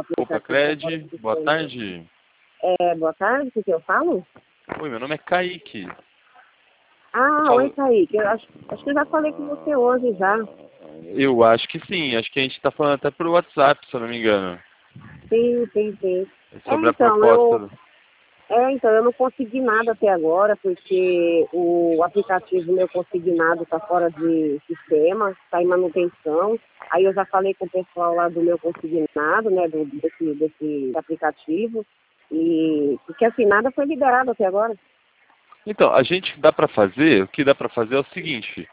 Opa, aplicativo está fora Cred, do boa sistema. tarde. Boa tarde, o que eu falo? Oi, meu nome é Kaique. Eu Ah, oi, falo... Kaique. Eu acho que eu já falei com você hoje já. Eu acho que sim, acho que a gente está falando até por WhatsApp, se eu não me engano. Sim, sim, sim. É É, sobre a então, proposta. eu não consegui nada até agora, porque o aplicativo meu consignado está fora de sistema, está em manutenção. Aí eu já falei com o pessoal lá do meu consignado, né, desse aplicativo, e porque assim, nada foi liberado até agora. Então, a gente dá para fazer, o que dá para fazer é o seguinte,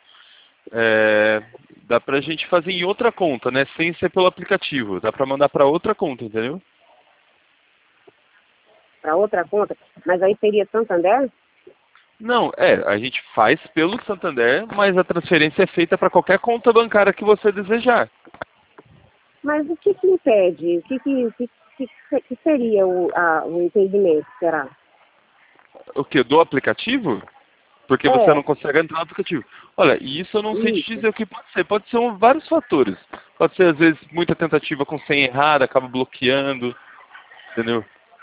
dá pra gente fazer em outra conta, né, sem ser pelo aplicativo, dá para mandar para outra conta, entendeu? Para outra conta, mas aí seria Santander? Não, a gente faz pelo Santander, mas a transferência é feita para qualquer conta bancária que você desejar. Mas o que que impede? Que seria o impedimento, será? O que? Do aplicativo? Porque você É, não consegue entrar no aplicativo. Olha, e isso eu não sei te isso. dizer o que pode ser. Pode ser vários fatores. Pode ser, às vezes, muita tentativa com senha errada, acaba bloqueando, entendeu?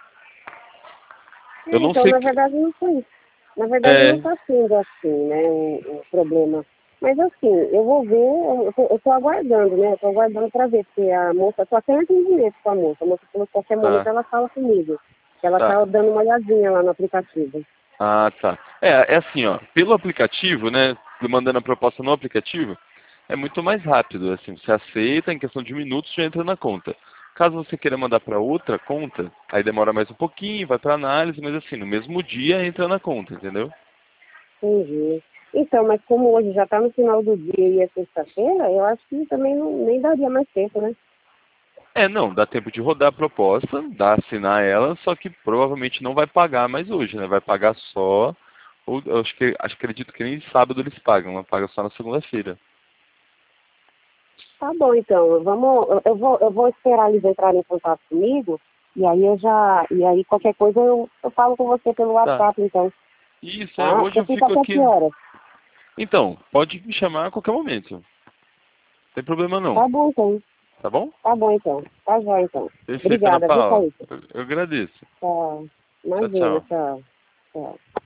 Eu não Então, sei na que... verdade, não foi isso. Na verdade, não É, está sendo assim, né, o problema. Mas, assim, eu vou ver, eu tô aguardando, né, eu tô aguardando para ver se a moça, só tem atendimento com a moça. A moça falou que qualquer momento tá, ela fala comigo, que ela tá. tá dando uma olhadinha lá no aplicativo. Ah, tá. É assim, ó, pelo aplicativo, né, mandando a proposta no aplicativo, é muito mais rápido, assim, você aceita, em questão de minutos já entra na conta. Caso você queira mandar para outra conta, aí demora mais um pouquinho, vai para análise, mas assim, no mesmo dia entra na conta, entendeu? Entendi. Então, mas como hoje já está no final do dia e é sexta-feira, eu acho que também nem daria mais tempo, né? Não, dá tempo de rodar a proposta, dá assinar ela, só que provavelmente não vai pagar mais hoje, né? Vai pagar só, ou eu acredito que nem sábado eles pagam, ela paga só na segunda-feira. Tá bom, então. Eu vou esperar eles entrarem em contato comigo e aí qualquer coisa eu falo com você pelo Tá. WhatsApp, então. Isso, Tá? hoje Você eu fica fico até aqui. que horas? Então, pode me chamar a qualquer momento. Não tem problema não, Tá bom, então. tá bom? Tá bom, então. Tá já, então. Perfeito, Ana Obrigada, viu, Paula. Kaique? Eu agradeço. Tchau. Tchau, Imagina, tchau. tchau. Tchau.